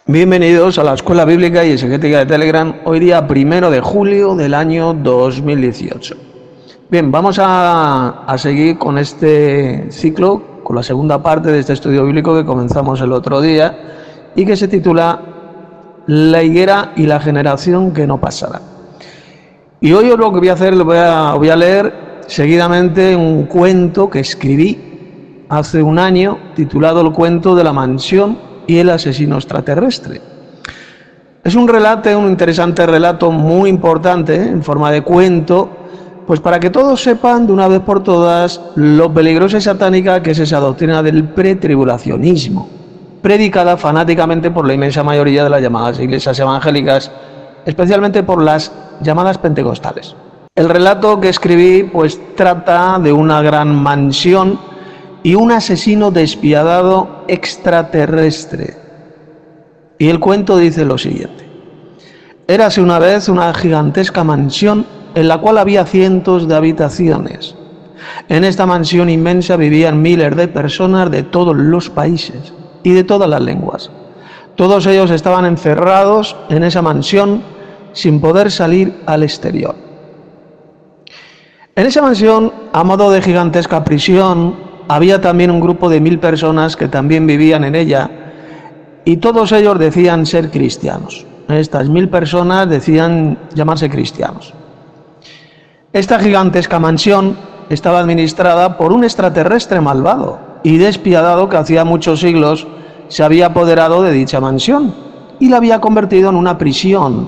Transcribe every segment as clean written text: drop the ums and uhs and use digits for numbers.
Bienvenidos a la Escuela Bíblica y Exegética de Telegram, hoy día 1 de julio del año 2018. Bien, vamos a seguir con este ciclo, con la segunda parte de este estudio bíblico que comenzamos el otro día y que se titula La higuera y la generación que no pasará. Y hoy lo que voy a hacer, voy a leer seguidamente un cuento que escribí hace un año, titulado El cuento de la mansión y el asesino extraterrestre. Es un interesante relato, muy importante, en forma de cuento, pues para que todos sepan de una vez por todas lo peligrosa y satánica que es esa doctrina del pretribulacionismo, predicada fanáticamente por la inmensa mayoría de las llamadas iglesias evangélicas, especialmente por las llamadas pentecostales. El relato que escribí pues trata de una gran mansión y un asesino despiadado extraterrestre. Y el cuento dice lo siguiente: érase una vez una gigantesca mansión en la cual había cientos de habitaciones. En esta mansión inmensa vivían miles de personas de todos los países y de todas las lenguas. Todos ellos estaban encerrados en esa mansión sin poder salir al exterior. En esa mansión, a modo de gigantesca prisión, había también un grupo de 1000 personas que también vivían en ella y todos ellos decían ser cristianos. Estas 1000 personas decían llamarse cristianos. Esta gigantesca mansión estaba administrada por un extraterrestre malvado y despiadado que hacía muchos siglos se había apoderado de dicha mansión y la había convertido en una prisión.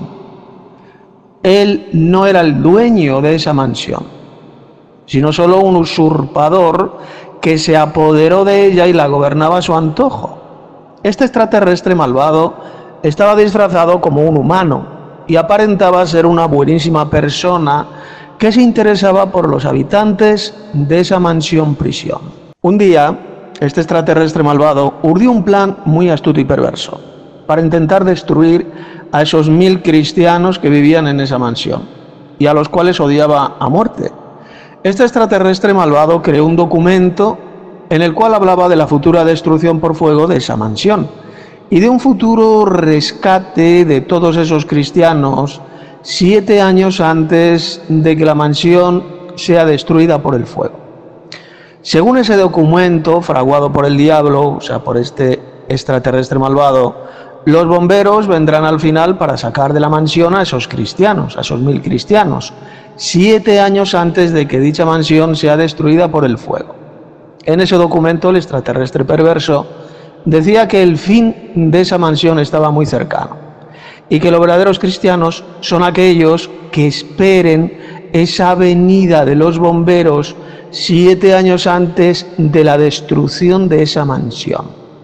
Él no era el dueño de esa mansión, sino solo un usurpador que se apoderó de ella y la gobernaba a su antojo. Este extraterrestre malvado estaba disfrazado como un humano y aparentaba ser una buenísima persona que se interesaba por los habitantes de esa mansión prisión. Un día, este extraterrestre malvado urdió un plan muy astuto y perverso para intentar destruir a esos 1000 cristianos que vivían en esa mansión y a los cuales odiaba a muerte. Este extraterrestre malvado creó un documento en el cual hablaba de la futura destrucción por fuego de esa mansión y de un futuro rescate de todos esos cristianos 7 años antes de que la mansión sea destruida por el fuego. Según ese documento fraguado por el diablo, o sea, por este extraterrestre malvado, los bomberos vendrán al final para sacar de la mansión a esos cristianos, a esos 1000 cristianos, 7 años antes de que dicha mansión sea destruida por el fuego. En ese documento, el extraterrestre perverso decía que el fin de esa mansión estaba muy cercano y que los verdaderos cristianos son aquellos que esperen esa venida de los bomberos 7 años antes de la destrucción de esa mansión.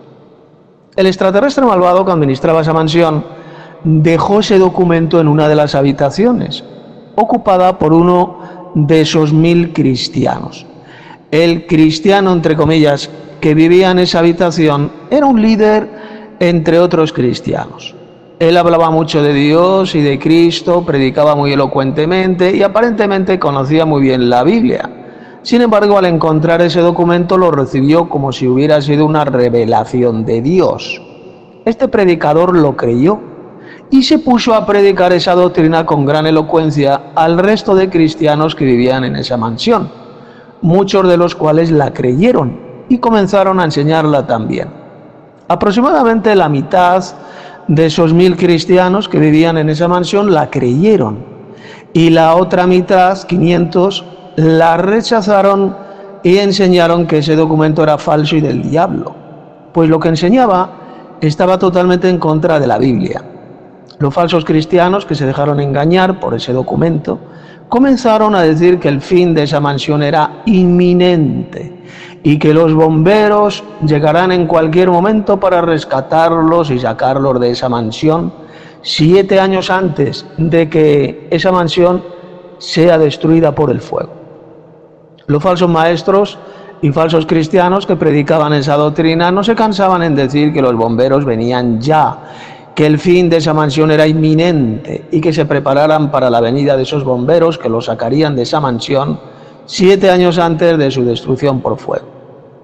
El extraterrestre malvado que administraba esa mansión dejó ese documento en una de las habitaciones, ocupada por uno de esos 1000 cristianos. El cristiano, entre comillas, que vivía en esa habitación era un líder entre otros cristianos. Él hablaba mucho de Dios y de Cristo, predicaba muy elocuentemente y aparentemente conocía muy bien la Biblia. Sin embargo, al encontrar ese documento lo recibió como si hubiera sido una revelación de Dios. Este predicador lo creyó y se puso a predicar esa doctrina con gran elocuencia al resto de cristianos que vivían en esa mansión, muchos de los cuales la creyeron y comenzaron a enseñarla también. Aproximadamente la mitad de esos 1000 cristianos que vivían en esa mansión la creyeron y la otra mitad, 500, la rechazaron y enseñaron que ese documento era falso y del diablo, pues lo que enseñaba estaba totalmente en contra de la Biblia. Los falsos cristianos que se dejaron engañar por ese documento comenzaron a decir que el fin de esa mansión era inminente y que los bomberos llegarán en cualquier momento para rescatarlos y sacarlos de esa mansión 7 años antes de que esa mansión sea destruida por el fuego. Los falsos maestros y falsos cristianos que predicaban esa doctrina no se cansaban en decir que los bomberos venían ya, que el fin de esa mansión era inminente y que se prepararan para la venida de esos bomberos que los sacarían de esa mansión 7 años antes de su destrucción por fuego.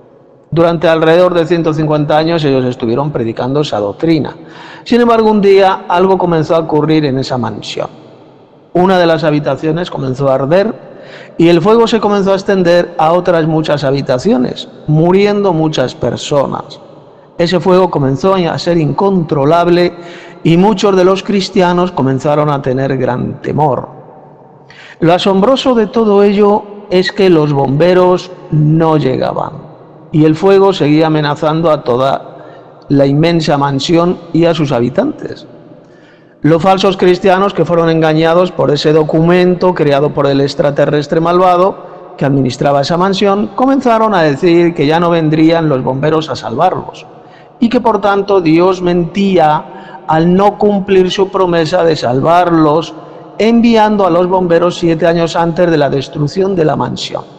Durante alrededor de 150 años ellos estuvieron predicando esa doctrina. Sin embargo, un día algo comenzó a ocurrir en esa mansión. Una de las habitaciones comenzó a arder y el fuego se comenzó a extender a otras muchas habitaciones, muriendo muchas personas. Ese fuego comenzó a ser incontrolable y muchos de los cristianos comenzaron a tener gran temor. Lo asombroso de todo ello es que los bomberos no llegaban y el fuego seguía amenazando a toda la inmensa mansión y a sus habitantes. Los falsos cristianos, que fueron engañados por ese documento creado por el extraterrestre malvado que administraba esa mansión, comenzaron a decir que ya no vendrían los bomberos a salvarlos y que por tanto Dios mentía al no cumplir su promesa de salvarlos, enviando a los bomberos 7 años antes de la destrucción de la mansión.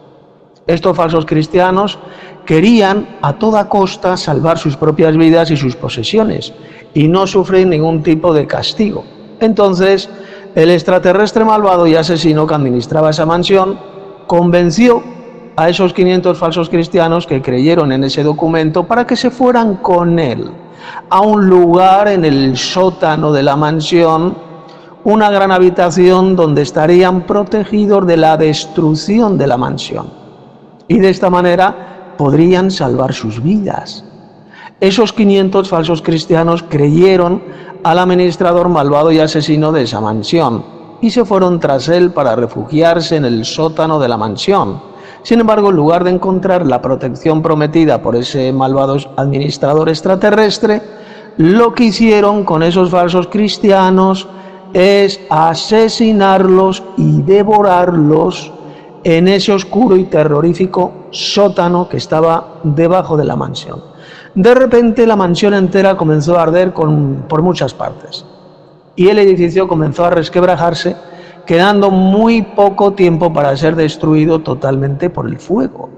Estos falsos cristianos querían a toda costa salvar sus propias vidas y sus posesiones y no sufrir ningún tipo de castigo. Entonces, el extraterrestre malvado y asesino que administraba esa mansión convenció a esos 500 falsos cristianos que creyeron en ese documento para que se fueran con él a un lugar en el sótano de la mansión, una gran habitación donde estarían protegidos de la destrucción de la mansión. Y de esta manera podrían salvar sus vidas. Esos 500 falsos cristianos creyeron al administrador malvado y asesino de esa mansión y se fueron tras él para refugiarse en el sótano de la mansión. Sin embargo, en lugar de encontrar la protección prometida por ese malvado administrador extraterrestre, lo que hicieron con esos falsos cristianos es asesinarlos y devorarlos en ese oscuro y terrorífico sótano que estaba debajo de la mansión. De repente la mansión entera comenzó a arder por muchas partes y el edificio comenzó a resquebrajarse, quedando muy poco tiempo para ser destruido totalmente por el fuego.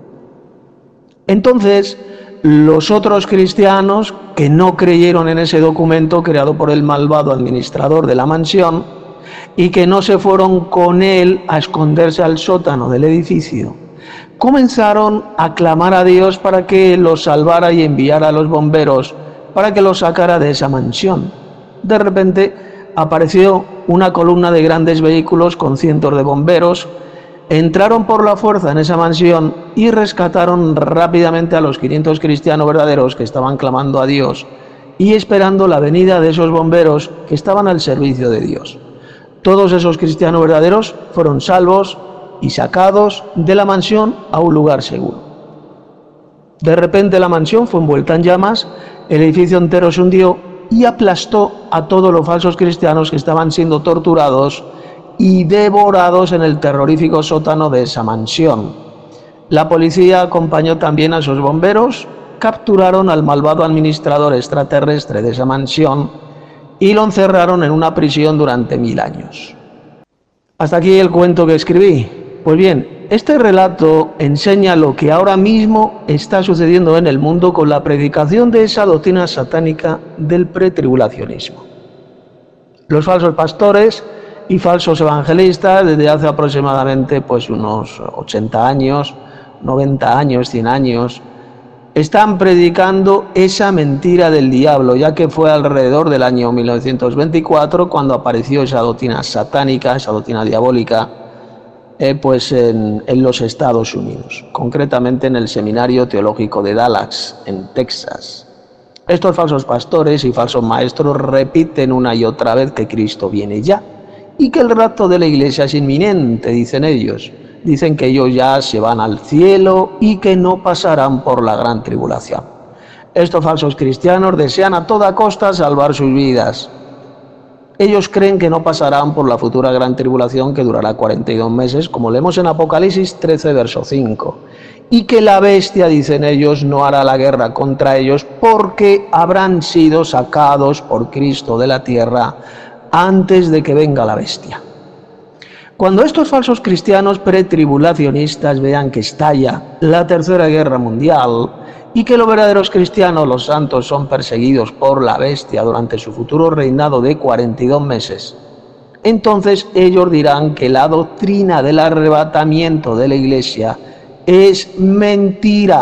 Entonces, los otros cristianos que no creyeron en ese documento creado por el malvado administrador de la mansión y que no se fueron con él a esconderse al sótano del edificio, comenzaron a clamar a Dios para que los salvara y enviara a los bomberos para que los sacara de esa mansión. De repente apareció una columna de grandes vehículos con cientos de bomberos, entraron por la fuerza en esa mansión y rescataron rápidamente a los 500 cristianos verdaderos que estaban clamando a Dios y esperando la venida de esos bomberos que estaban al servicio de Dios. Todos esos cristianos verdaderos fueron salvos y sacados de la mansión a un lugar seguro. De repente la mansión fue envuelta en llamas, el edificio entero se hundió y aplastó a todos los falsos cristianos que estaban siendo torturados y devorados en el terrorífico sótano de esa mansión. La policía acompañó también a esos bomberos, capturaron al malvado administrador extraterrestre de esa mansión y lo encerraron en una prisión durante 1000 años. Hasta aquí el cuento que escribí. Pues bien, este relato enseña lo que ahora mismo está sucediendo en el mundo con la predicación de esa doctrina satánica del pretribulacionismo. Los falsos pastores y falsos evangelistas desde hace aproximadamente unos 80 años, 90 años, 100 años, están predicando esa mentira del diablo, ya que fue alrededor del año 1924 cuando apareció esa doctrina satánica, esa doctrina diabólica, en los Estados Unidos, concretamente en el Seminario Teológico de Dallas, en Texas. Estos falsos pastores y falsos maestros repiten una y otra vez que Cristo viene ya y que el rapto de la iglesia es inminente, dicen ellos. Dicen que ellos ya se van al cielo y que no pasarán por la gran tribulación. Estos falsos cristianos desean a toda costa salvar sus vidas. Ellos creen que no pasarán por la futura gran tribulación que durará 42 meses, como leemos en Apocalipsis 13, verso 5. Y que la bestia, dicen ellos, no hará la guerra contra ellos porque habrán sido sacados por Cristo de la tierra antes de que venga la bestia. Cuando estos falsos cristianos pretribulacionistas vean que estalla la tercera guerra mundial y que los verdaderos cristianos, los santos, son perseguidos por la bestia durante su futuro reinado de 42 meses, entonces ellos dirán que la doctrina del arrebatamiento de la iglesia es mentira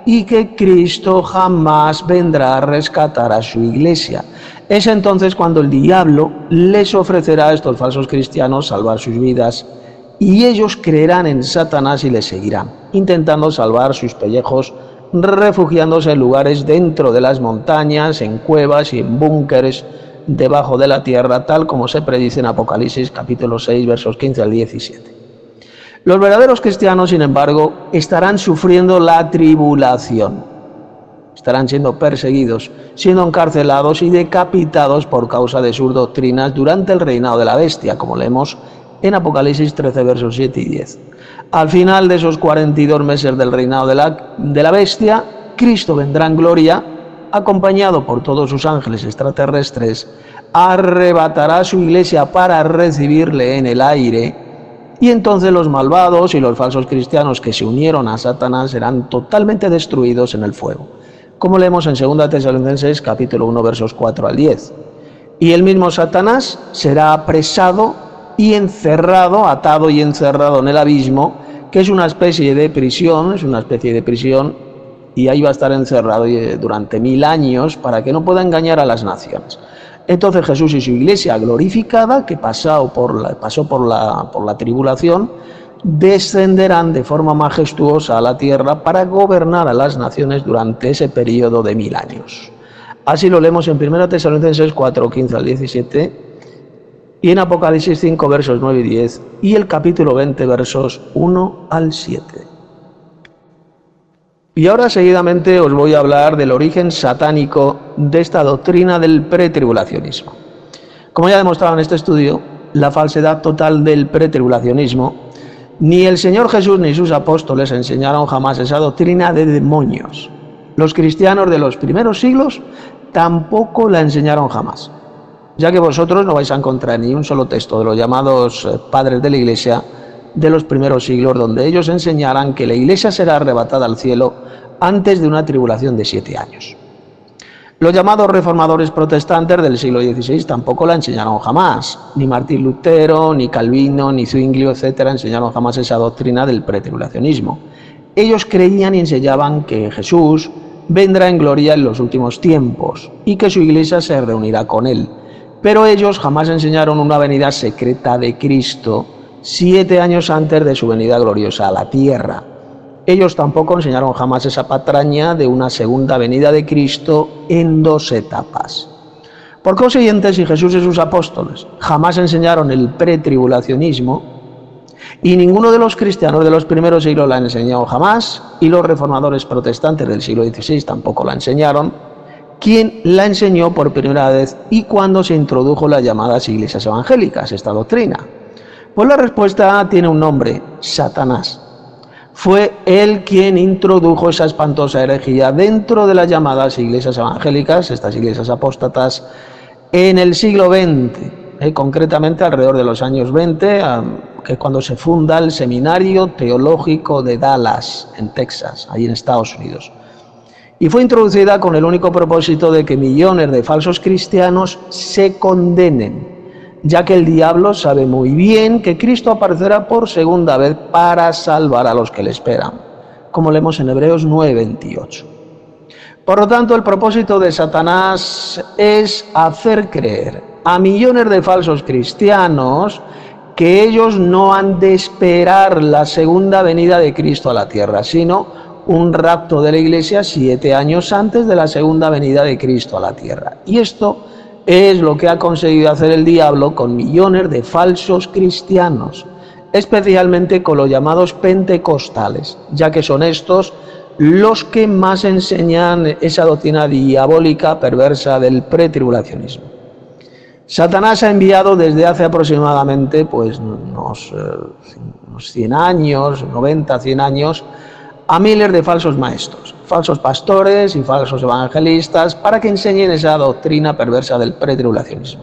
y que Cristo jamás vendrá a rescatar a su iglesia. Es entonces cuando el diablo les ofrecerá a estos falsos cristianos salvar sus vidas, y ellos creerán en Satanás y le seguirán, intentando salvar sus pellejos, refugiándose en lugares dentro de las montañas, en cuevas y en búnkeres debajo de la tierra, tal como se predice en Apocalipsis capítulo 6, versos 15 al 17. Los verdaderos cristianos, sin embargo, estarán sufriendo la tribulación. Estarán siendo perseguidos, siendo encarcelados y decapitados por causa de sus doctrinas durante el reinado de la bestia, como leemos en Apocalipsis 13, versos 7 y 10. Al final de esos 42 meses del reinado de la bestia, Cristo vendrá en gloria, acompañado por todos sus ángeles extraterrestres, arrebatará a su iglesia para recibirle en el aire, y entonces los malvados y los falsos cristianos que se unieron a Satanás serán totalmente destruidos en el fuego, como leemos en 2 Tesalonicenses capítulo 1, versos 4 al 10. Y el mismo Satanás será apresado y encerrado, atado y encerrado en el abismo, que es una especie de prisión, y ahí va a estar encerrado durante 1000 años para que no pueda engañar a las naciones. Entonces Jesús y su iglesia glorificada, que pasó por la tribulación, descenderán de forma majestuosa a la tierra para gobernar a las naciones durante ese periodo de 1000 años. Así lo leemos en 1 Tesalonicenses 4, 15 al 17, y en Apocalipsis 5, versos 9 y 10, y el capítulo 20, versos 1 al 7. Y ahora seguidamente os voy a hablar del origen satánico de esta doctrina del pretribulacionismo. Como ya he demostrado en este estudio, la falsedad total del pretribulacionismo, ni el Señor Jesús ni sus apóstoles enseñaron jamás esa doctrina de demonios. Los cristianos de los primeros siglos tampoco la enseñaron jamás, ya que vosotros no vais a encontrar ni un solo texto de los llamados padres de la Iglesia de los primeros siglos donde ellos enseñaran que la Iglesia será arrebatada al cielo antes de una tribulación de 7 años. Los llamados reformadores protestantes del siglo XVI tampoco la enseñaron jamás. Ni Martín Lutero, ni Calvino, ni Zwinglio, etcétera, enseñaron jamás esa doctrina del pretribulacionismo. Ellos creían y enseñaban que Jesús vendrá en gloria en los últimos tiempos y que su iglesia se reunirá con él. Pero ellos jamás enseñaron una venida secreta de Cristo 7 años antes de su venida gloriosa a la tierra. Ellos tampoco enseñaron jamás esa patraña de una segunda venida de Cristo en 2 etapas. Por consiguiente, si Jesús y sus apóstoles jamás enseñaron el pretribulacionismo, y ninguno de los cristianos de los primeros siglos la enseñó jamás, y los reformadores protestantes del siglo XVI tampoco la enseñaron, ¿quién la enseñó por primera vez y cuándo se introdujo las llamadas iglesias evangélicas, esta doctrina? Pues la respuesta tiene un nombre: Satanás. Fue él quien introdujo esa espantosa herejía dentro de las llamadas iglesias evangélicas, estas iglesias apóstatas, en el siglo XX, concretamente alrededor de los años 20, que es cuando se funda el Seminario Teológico de Dallas, en Texas, ahí en Estados Unidos. Y fue introducida con el único propósito de que millones de falsos cristianos se condenen, ya que el diablo sabe muy bien que Cristo aparecerá por segunda vez para salvar a los que le esperan, como leemos en Hebreos 9:28. Por lo tanto, el propósito de Satanás es hacer creer a millones de falsos cristianos que ellos no han de esperar la segunda venida de Cristo a la tierra, sino un rapto de la iglesia 7 años antes de la segunda venida de Cristo a la tierra. Y esto es lo que ha conseguido hacer el diablo con millones de falsos cristianos, especialmente con los llamados pentecostales, ya que son estos los que más enseñan esa doctrina diabólica perversa del pretribulacionismo. Satanás ha enviado desde hace aproximadamente unos 100 años, 90, 100 años, a miles de falsos maestros, falsos pastores y falsos evangelistas para que enseñen esa doctrina perversa del pretribulacionismo.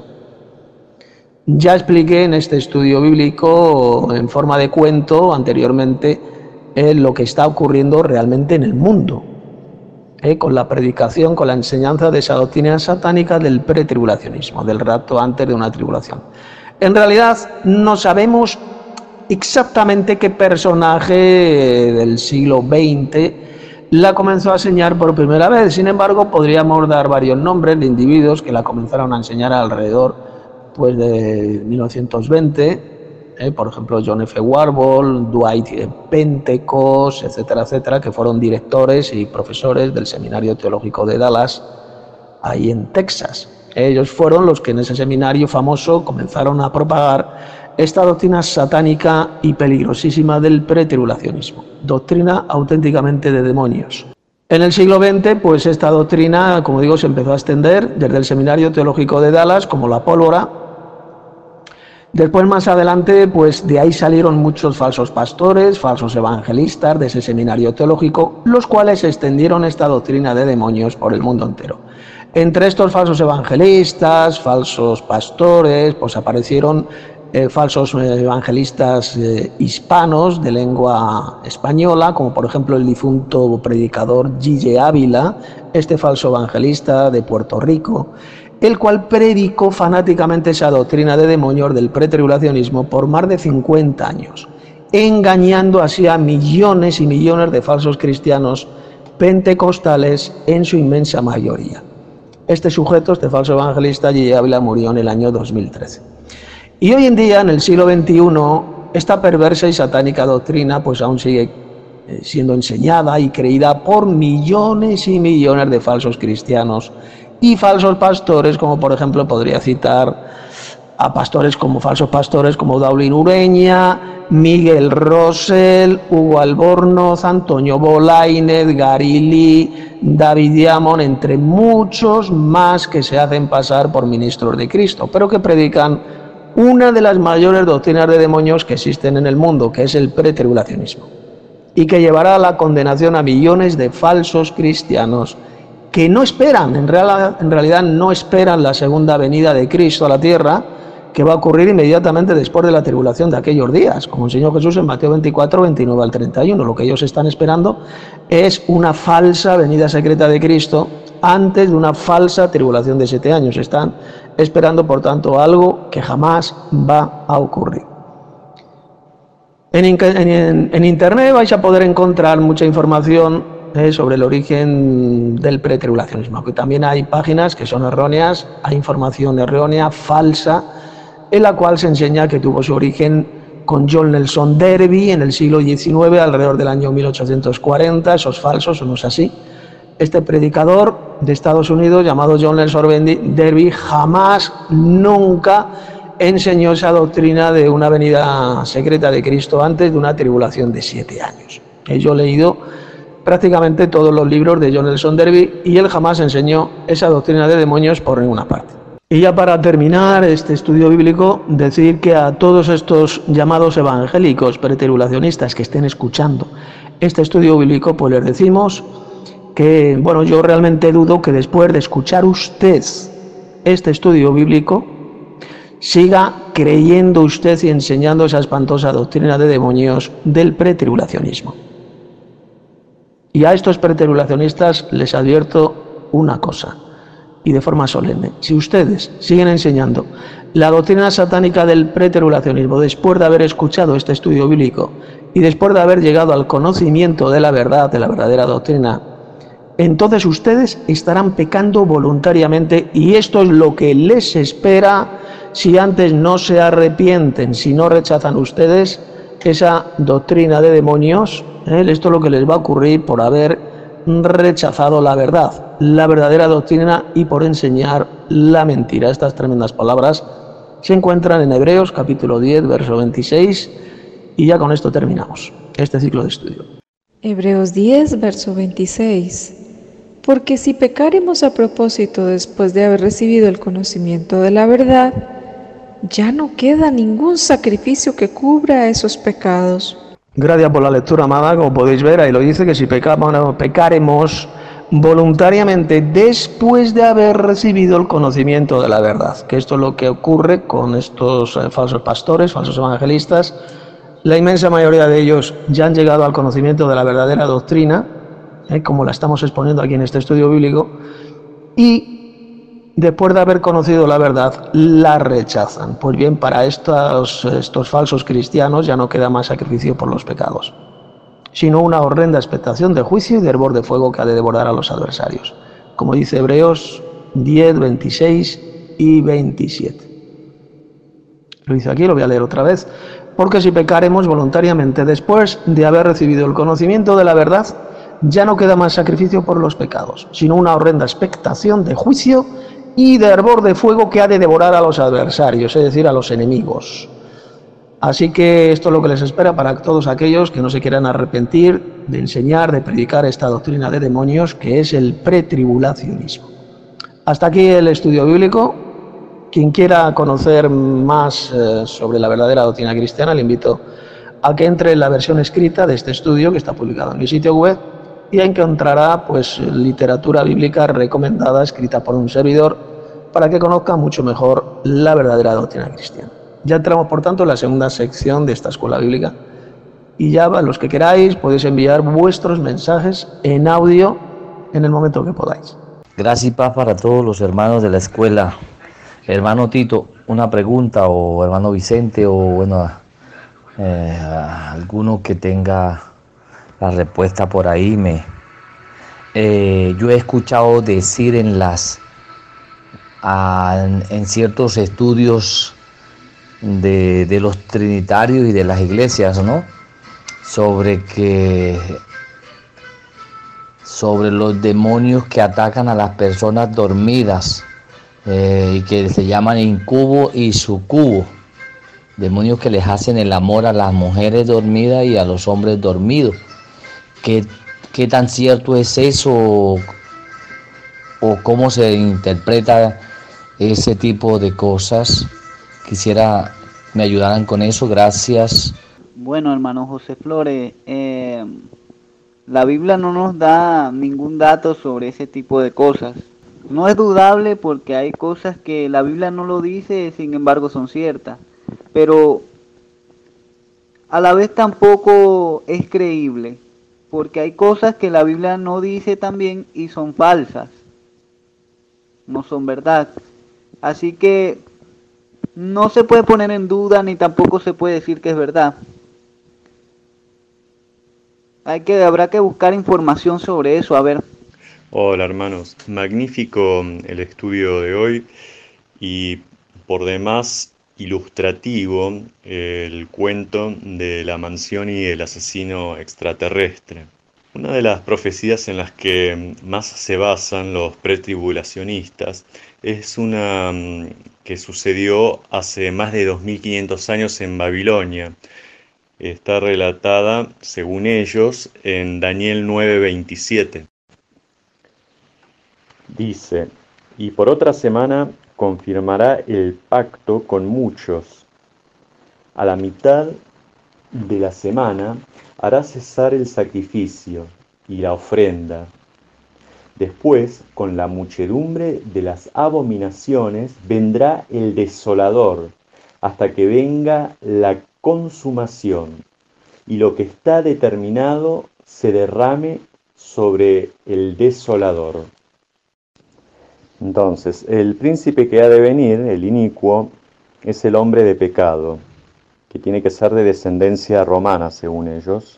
Ya expliqué en este estudio bíblico en forma de cuento anteriormente lo que está ocurriendo realmente en el mundo, con la predicación, con la enseñanza de esa doctrina satánica del pretribulacionismo, del rapto antes de una tribulación. En realidad no sabemos exactamente qué personaje del siglo XX la comenzó a enseñar por primera vez. Sin embargo, podríamos dar varios nombres de individuos que la comenzaron a enseñar alrededor pues, de 1920, por ejemplo, John F. Warble, Dwight Pentecost, etcétera, etcétera, que fueron directores y profesores del Seminario Teológico de Dallas, ahí en Texas. Ellos fueron los que en ese seminario famoso comenzaron a propagar esta doctrina satánica y peligrosísima del pretribulacionismo, doctrina auténticamente de demonios. En el siglo XX, pues esta doctrina, como digo, se empezó a extender desde el Seminario Teológico de Dallas como la pólvora. Después, más adelante, pues de ahí salieron muchos falsos pastores, falsos evangelistas de ese seminario teológico, los cuales extendieron esta doctrina de demonios por el mundo entero. Entre estos falsos evangelistas, falsos pastores, pues aparecieron falsos evangelistas hispanos de lengua española, como por ejemplo el difunto predicador Gille Ávila, este falso evangelista de Puerto Rico, el cual predicó fanáticamente esa doctrina de demonios del pretribulacionismo por más de 50 años, engañando así a millones y millones de falsos cristianos pentecostales en su inmensa mayoría. Este sujeto, este falso evangelista, Gille Ávila, murió en el año 2013. Y hoy en día, en el siglo XXI, esta perversa y satánica doctrina pues aún sigue siendo enseñada y creída por millones y millones de falsos cristianos y falsos pastores, como por ejemplo podría citar a pastores como falsos pastores como Daulín Ureña, Miguel Rosell, Hugo Albornoz, Antonio Bolaínez, Gary Lee, David Diamond, entre muchos más que se hacen pasar por ministros de Cristo, pero que predican una de las mayores doctrinas de demonios que existen en el mundo, que es el pretribulacionismo, y que llevará a la condenación a millones de falsos cristianos que no esperan, en realidad no esperan la segunda venida de Cristo a la tierra, que va a ocurrir inmediatamente después de la tribulación de aquellos días, como enseñó Jesús en Mateo 24, 29 al 31. Lo que ellos están esperando es una falsa venida secreta de Cristo antes de una falsa tribulación de 7 años. Están esperando, por tanto, algo que jamás va a ocurrir. En Internet vais a poder encontrar mucha información sobre el origen del pretribulacionismo, que también hay páginas que son erróneas, hay información errónea, falsa, en la cual se enseña que tuvo su origen con John Nelson Darby en el siglo XIX, alrededor del año 1840, eso es falso, eso no es así. Este predicador de Estados Unidos llamado John Nelson Darby jamás, nunca enseñó esa doctrina de una venida secreta de Cristo antes de una tribulación de 7 años. Yo he leído prácticamente todos los libros de John Nelson Darby y él jamás enseñó esa doctrina de demonios por ninguna parte. Y ya para terminar este estudio bíblico, decir que a todos estos llamados evangélicos pretribulacionistas que estén escuchando este estudio bíblico, pues les decimos que, bueno, yo realmente dudo que después de escuchar usted este estudio bíblico, siga creyendo usted y enseñando esa espantosa doctrina de demonios del pretribulacionismo. Y a estos pretribulacionistas les advierto una cosa, y de forma solemne: si ustedes siguen enseñando la doctrina satánica del pretribulacionismo después de haber escuchado este estudio bíblico y después de haber llegado al conocimiento de la verdad, de la verdadera doctrina, entonces ustedes estarán pecando voluntariamente, y esto es lo que les espera si antes no se arrepienten, si no rechazan ustedes esa doctrina de demonios. Esto es lo que les va a ocurrir por haber rechazado la verdad, la verdadera doctrina, y por enseñar la mentira. Estas tremendas palabras se encuentran en Hebreos capítulo 10, verso 26, y ya con esto terminamos este ciclo de estudio. Hebreos 10, verso 26. Porque si pecáremos a propósito después de haber recibido el conocimiento de la verdad, ya no queda ningún sacrificio que cubra esos pecados. Gracias por la lectura, amada. Como podéis ver, ahí lo dice, que si pecaremos voluntariamente después de haber recibido el conocimiento de la verdad, que esto es lo que ocurre con estos falsos pastores, falsos evangelistas. La inmensa mayoría de ellos ya han llegado al conocimiento de la verdadera doctrina, como la estamos exponiendo aquí en este estudio bíblico, y después de haber conocido la verdad, la rechazan. Pues bien, para estos falsos cristianos ya no queda más sacrificio por los pecados. sino una horrenda expectación de juicio y de hervor de fuego que ha de devorar a los adversarios, como dice Hebreos 10, 26 y 27. Lo dice aquí, lo voy a leer otra vez. Porque si pecaremos voluntariamente después de haber recibido el conocimiento de la verdad, ya no queda más sacrificio por los pecados, sino una horrenda expectación de juicio y de hervor de fuego que ha de devorar a los adversarios, es decir, a los enemigos. Así que esto es lo que les espera para todos aquellos que no se quieran arrepentir de enseñar, de predicar esta doctrina de demonios, que es el pretribulacionismo. Hasta aquí el estudio bíblico. Quien quiera conocer más sobre la verdadera doctrina cristiana, le invito a que entre en la versión escrita de este estudio, que está publicado en mi sitio web, y encontrará pues literatura bíblica recomendada, escrita por un servidor, para que conozca mucho mejor la verdadera doctrina cristiana. Ya entramos, por tanto, en la segunda sección de esta escuela bíblica, y ya los que queráis podéis enviar vuestros mensajes en audio en el momento que podáis. Gracias y paz para todos los hermanos de la escuela. Hermano Tito, una pregunta, o hermano Vicente, o bueno, alguno que tenga la respuesta por ahí. Yo he escuchado decir en ciertos estudios de los trinitarios y de las iglesias, ¿no? Sobre los demonios que atacan a las personas dormidas. Y que se llaman incubo y sucubo, demonios que les hacen el amor a las mujeres dormidas y a los hombres dormidos. ¿Qué tan cierto es eso o cómo se interpreta ese tipo de cosas? Quisiera me ayudaran con eso, gracias. Bueno, hermano José Flores, la Biblia no nos da ningún dato sobre ese tipo de cosas. No es dudable porque hay cosas que la Biblia no lo dice, sin embargo son ciertas. Pero a la vez tampoco es creíble, porque hay cosas que la Biblia no dice también y son falsas. No son verdad. Así que no se puede poner en duda ni tampoco se puede decir que es verdad. Habrá que buscar información sobre eso, a ver. Hola hermanos, magnífico el estudio de hoy y por demás ilustrativo el cuento de la mansión y el asesino extraterrestre. Una de las profecías en las que más se basan los pretribulacionistas es una que sucedió hace más de 2500 años en Babilonia. Está relatada, según ellos, en Daniel 9:27. Dice, y por otra semana confirmará el pacto con muchos. A la mitad de la semana hará cesar el sacrificio y la ofrenda. Después, con la muchedumbre de las abominaciones, vendrá el desolador, hasta que venga la consumación, y lo que está determinado se derrame sobre el desolador. Entonces, el príncipe que ha de venir, el inicuo, es el hombre de pecado, que tiene que ser de descendencia romana, según ellos,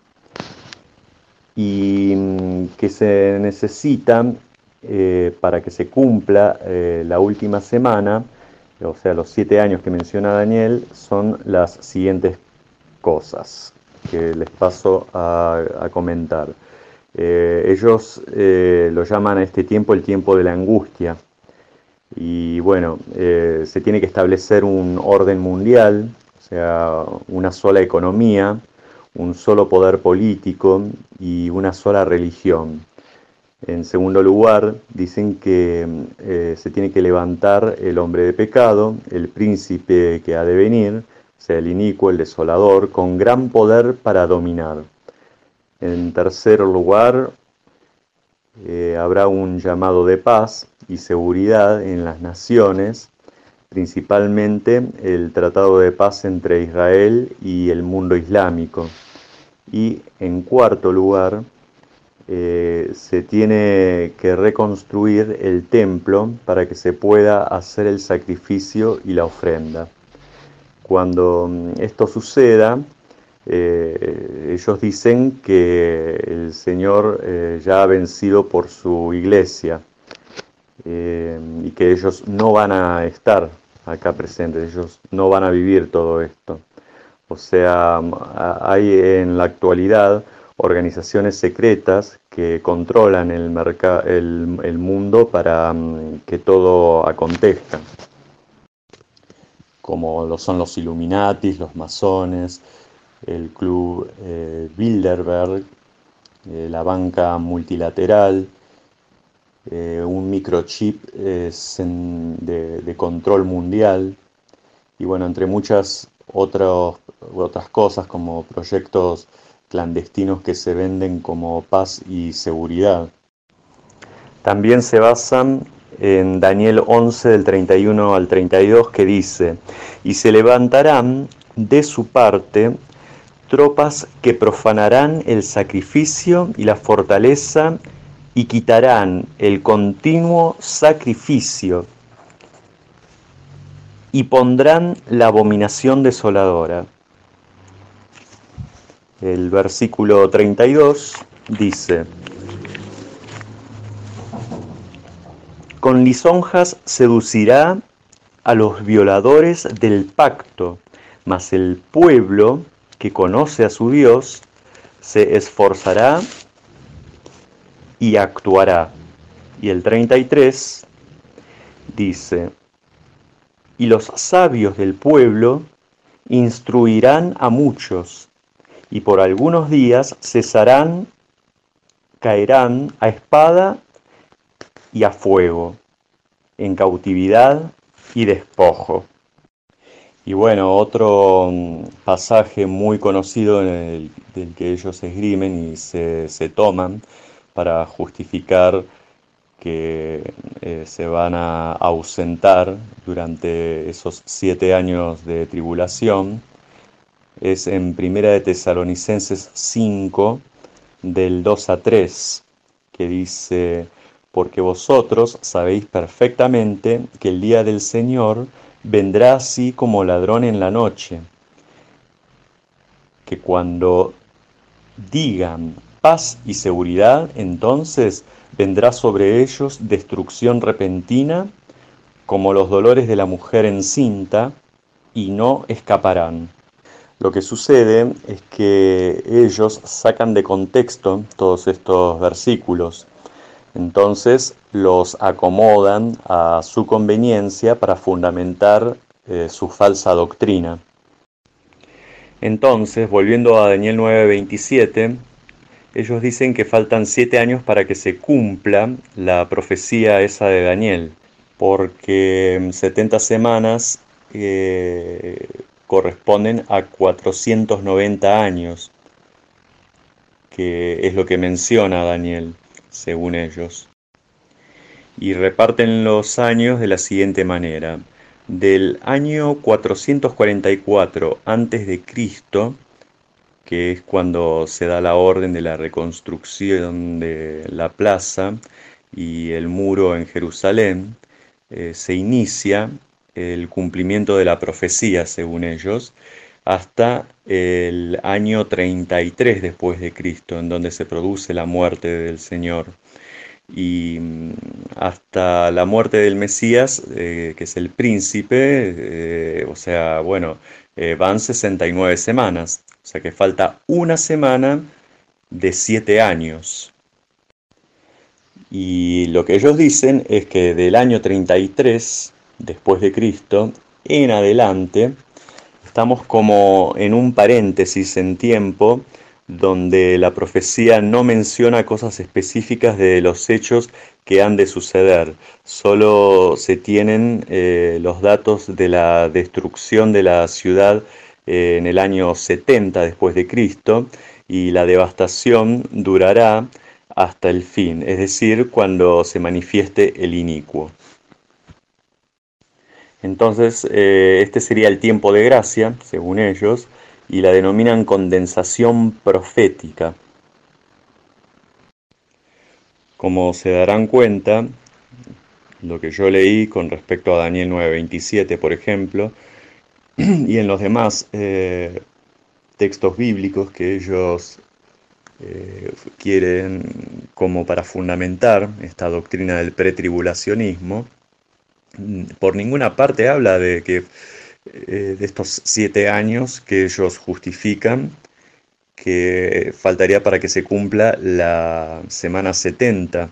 y que se necesita, para que se cumpla la última semana, o sea, los 7 años que menciona Daniel, son las siguientes cosas que les paso a comentar. Ellos lo llaman a este tiempo el tiempo de la angustia. Y bueno, se tiene que establecer un orden mundial, o sea, una sola economía, un solo poder político y una sola religión. En segundo lugar, dicen que se tiene que levantar el hombre de pecado, el príncipe que ha de venir, o sea, el inicuo, el desolador, con gran poder para dominar. En tercer lugar, habrá un llamado de paz y seguridad en las naciones, principalmente el tratado de paz entre Israel y el mundo islámico. Y en cuarto lugar, se tiene que reconstruir el templo para que se pueda hacer el sacrificio y la ofrenda. Cuando esto suceda, ellos dicen que el Señor ya ha vencido por su iglesia y que ellos no van a estar acá presentes, ellos no van a vivir todo esto. O sea, hay en la actualidad organizaciones secretas que controlan el mundo para que todo acontezca, como lo son los Illuminatis, los masones, el club Bilderberg, la banca multilateral, un microchip de control mundial y bueno, entre muchas otras cosas como proyectos clandestinos que se venden como paz y seguridad. También se basan en Daniel 11 del 31 al 32 que dice: y se levantarán de su parte tropas que profanarán el sacrificio y la fortaleza y quitarán el continuo sacrificio y pondrán la abominación desoladora. El versículo 32 dice: con lisonjas seducirá a los violadores del pacto, mas el pueblo que conoce a su Dios se esforzará y actuará. Y el 33 dice: y los sabios del pueblo instruirán a muchos, y por algunos días cesarán, caerán a espada y a fuego, en cautividad y despojo. Y bueno, otro pasaje muy conocido del que ellos esgrimen y se toman para justificar que se van a ausentar durante esos 7 años de tribulación, es en 1 de Tesalonicenses 5, del 2 a 3, que dice: porque vosotros sabéis perfectamente que el día del Señor vendrá así como ladrón en la noche, que cuando digan paz y seguridad, entonces vendrá sobre ellos destrucción repentina, como los dolores de la mujer encinta, y no escaparán. Lo que sucede es que ellos sacan de contexto todos estos versículos, entonces los acomodan a su conveniencia para fundamentar su falsa doctrina. Entonces, volviendo a Daniel 9:27, ellos dicen que faltan 7 años para que se cumpla la profecía esa de Daniel, porque 70 semanas corresponden a 490 años, que es lo que menciona Daniel, según ellos. Y reparten los años de la siguiente manera: del año 444 a.C., que es cuando se da la orden de la reconstrucción de la plaza y el muro en Jerusalén, se inicia el cumplimiento de la profecía, según ellos, hasta el año 33 después de Cristo, en donde se produce la muerte del Señor. Y hasta la muerte del Mesías, que es el príncipe, van 69 semanas. O sea que falta una semana de 7 años. Y lo que ellos dicen es que del año 33 después de Cristo en adelante estamos como en un paréntesis en tiempo, donde la profecía no menciona cosas específicas de los hechos que han de suceder. Solo se tienen los datos de la destrucción de la ciudad en el año 70 después de Cristo, y la devastación durará hasta el fin, es decir, cuando se manifieste el inicuo. Entonces, este sería el tiempo de gracia, según ellos, y la denominan condensación profética. Como se darán cuenta, lo que yo leí con respecto a Daniel 9:27, por ejemplo, y en los demás textos bíblicos que ellos quieren como para fundamentar esta doctrina del pretribulacionismo, por ninguna parte habla de que de estos 7 años que ellos justifican que faltaría para que se cumpla la semana 70.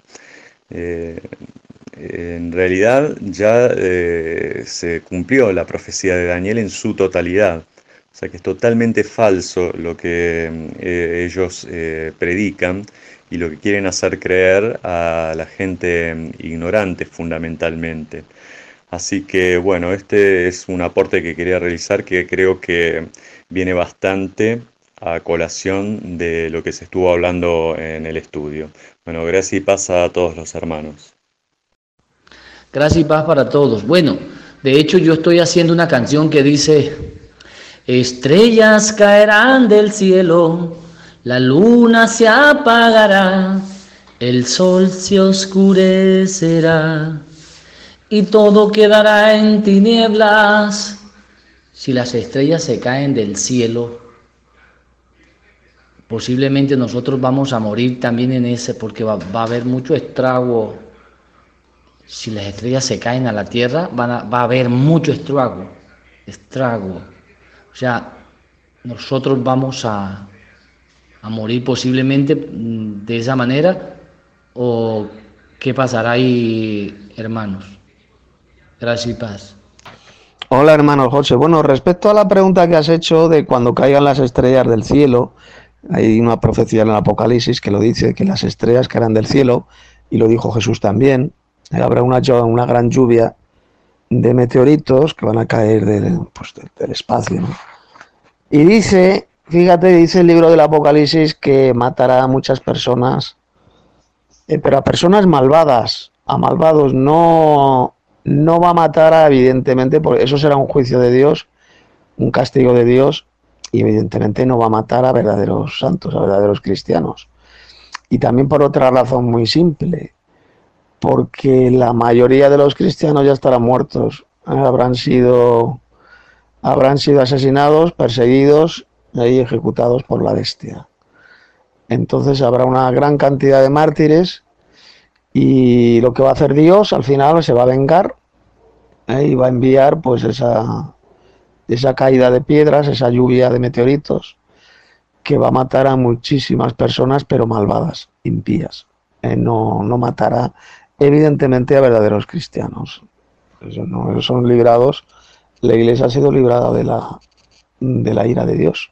En realidad ya se cumplió la profecía de Daniel en su totalidad. O sea que es totalmente falso lo que ellos predican y lo que quieren hacer creer a la gente ignorante fundamentalmente. Así que bueno, este es un aporte que quería realizar que creo que viene bastante a colación de lo que se estuvo hablando en el estudio. Bueno, gracias y paz a todos los hermanos. Gracias y paz para todos. Bueno, de hecho yo estoy haciendo una canción que dice: estrellas caerán del cielo, la luna se apagará, el sol se oscurecerá y todo quedará en tinieblas. Si las estrellas se caen del cielo, posiblemente nosotros vamos a morir también en ese, porque va a haber mucho estrago. Si las estrellas se caen a la tierra, va a haber mucho estrago. O sea, nosotros vamos a morir posiblemente de esa manera. ¿O qué pasará ahí, hermanos? Gracias y paz. Hola, hermano José. Bueno, respecto a la pregunta que has hecho de cuando caigan las estrellas del cielo, hay una profecía en el Apocalipsis que lo dice, que las estrellas caerán del cielo, y lo dijo Jesús también. Habrá una gran lluvia de meteoritos que van a caer del espacio, ¿no? Y dice, fíjate, dice el libro del Apocalipsis que matará a muchas personas, pero a personas malvadas, a malvados no va a matar evidentemente, porque eso será un juicio de Dios, un castigo de Dios, y evidentemente no va a matar a verdaderos santos, a verdaderos cristianos. Y también por otra razón muy simple, porque la mayoría de los cristianos ya estarán muertos, habrán sido asesinados, perseguidos y ejecutados por la bestia. Entonces habrá una gran cantidad de mártires, y lo que va a hacer Dios al final se va a vengar, y va a enviar pues esa caída de piedras, esa lluvia de meteoritos, que va a matar a muchísimas personas, pero malvadas, impías. No matará evidentemente a verdaderos cristianos. Eso no, esos son librados. La Iglesia ha sido librada de la ira de Dios.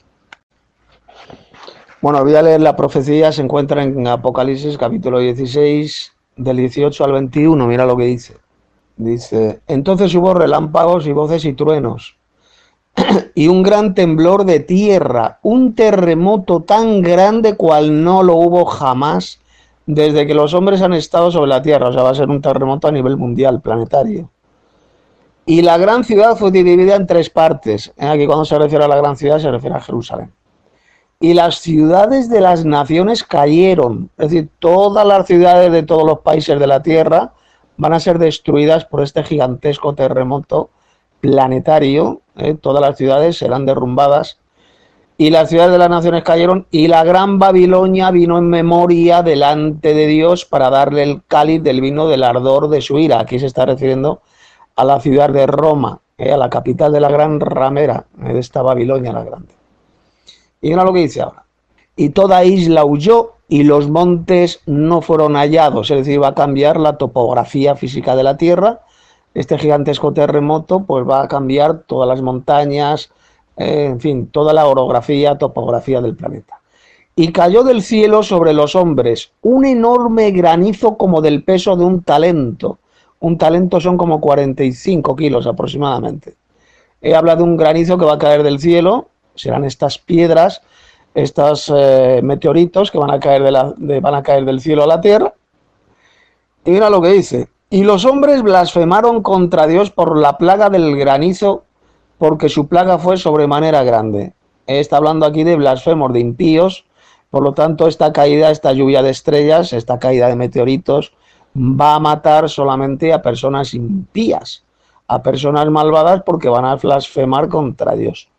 Bueno, voy a leer la profecía, se encuentra en Apocalipsis capítulo 16, del 18 al 21, mira lo que dice. Dice: entonces hubo relámpagos y voces y truenos, y un gran temblor de tierra, un terremoto tan grande cual no lo hubo jamás desde que los hombres han estado sobre la tierra. O sea, va a ser un terremoto a nivel mundial, planetario. Y la gran ciudad fue dividida en 3 partes. Aquí cuando se refiere a la gran ciudad se refiere a Jerusalén. Y las ciudades de las naciones cayeron. Es decir, todas las ciudades de todos los países de la tierra van a ser destruidas por este gigantesco terremoto planetario. Todas las ciudades serán derrumbadas. Y las ciudades de las naciones cayeron, y la gran Babilonia vino en memoria delante de Dios para darle el cáliz del vino del ardor de su ira. Aquí se está refiriendo a la ciudad de Roma, a la capital de la gran ramera, de esta Babilonia la grande. Y mira lo que dice ahora: y toda isla huyó y los montes no fueron hallados. Es decir, va a cambiar la topografía física de la tierra. Este gigantesco terremoto pues va a cambiar todas las montañas, en fin, toda la orografía, topografía del planeta. Y cayó del cielo sobre los hombres un enorme granizo como del peso de un talento. Un talento son como 45 kilos aproximadamente. He hablado de un granizo que va a caer del cielo. Serán estas piedras, estos meteoritos que van a caer del cielo a la tierra. Y mira lo que dice: y los hombres blasfemaron contra Dios por la plaga del granizo, porque su plaga fue sobremanera grande. Está hablando aquí de blasfemos, de impíos. Por lo tanto, esta caída, esta lluvia de estrellas, esta caída de meteoritos, va a matar solamente a personas impías, a personas malvadas, porque van a blasfemar contra Dios.